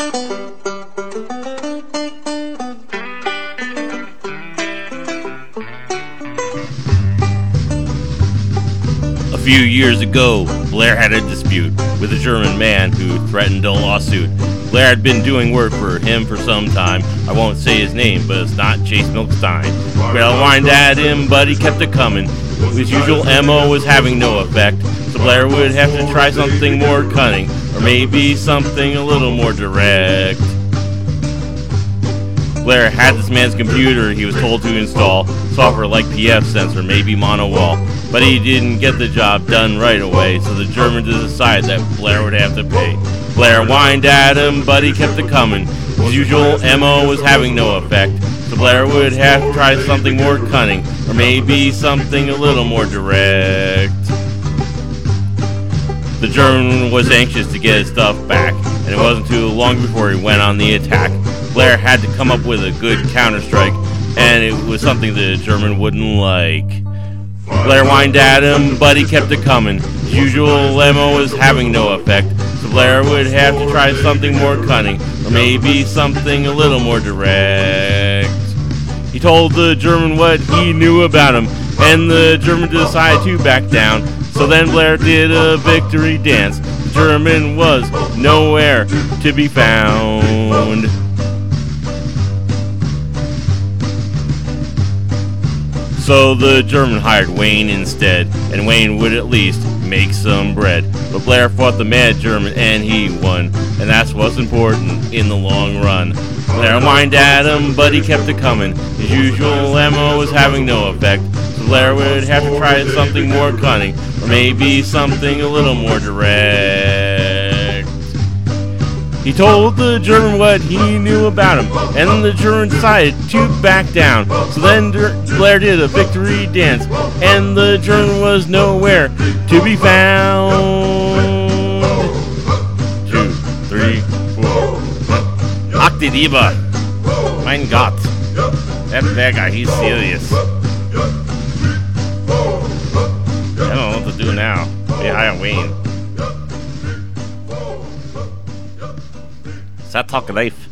A few years ago, Blair had a dispute with a German man who threatened a lawsuit. Blair had been doing work for him for some time. I won't say his name, but it's not Chase Milkstein. Well, whined at him, but he kept it coming. His usual MO was having no effect, so Blair would have to try something more cunning, or maybe something a little more direct. Blair had this man's computer he was told to install, software like PF Sensor, maybe MonoWall, but he didn't get the job done right away, so the German decided that Blair would have to pay. Blair whined at him, but he kept it coming. His usual MO was having no effect, so Blair would have to try something more cunning, or maybe something a little more direct. The German was anxious to get his stuff back, and it wasn't too long before he went on the attack. Blair had to come up with a good counter-strike, and it was something the German wouldn't like. Blair whined at him, but he kept it coming. His usual MO was having no effect, so Blair would have to try something more cunning, or maybe something a little more direct. He told the German what he knew about him, and the German decided to back down. So then Blair did a victory dance. The German was nowhere to be found. So the German hired Wayne instead, and Wayne would at least make some bread. But Blair fought the mad German, and he won, and that's what's important in the long run. Blair whined at him, but he kept it coming. His usual MO was having no effect, so Blair would have to try something more cunning, or maybe something a little more direct. He told the German what he knew about him, and the German decided to back down. So then Blair did a victory dance, and the German was nowhere to be found. 2, 3, 4. Ach, die Liebe. Mein Gott. That guy, he's serious. I don't know what to do now. They hire Wayne. Is that Talk of Life?